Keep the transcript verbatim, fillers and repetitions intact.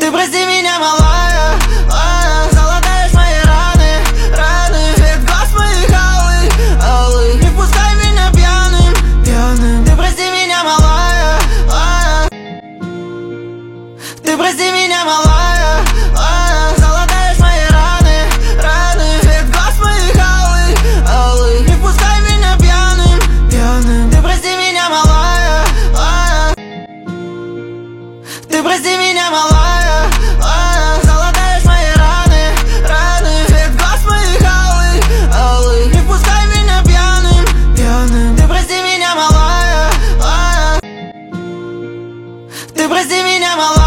Ты прости меня, малая, а, залатаешь мои раны, раны. Цвет глаз моих алый, алый. Не впускай меня пьяным, пьяным. Ты прости меня, малая, а, ты прости меня, малая, а, залатаешь мои раны, раны. Цвет глаз моих алый, алый. Не впускай меня пьяным, пьяным. Ты прости меня, малая, а, ты прости меня, малая, а, золотаешь мои раны, раны. Цвет глаз моих алый, алый. Не впускай меня пьяным, пьяным. Ты прости меня, малая, а, ты прости меня, малая.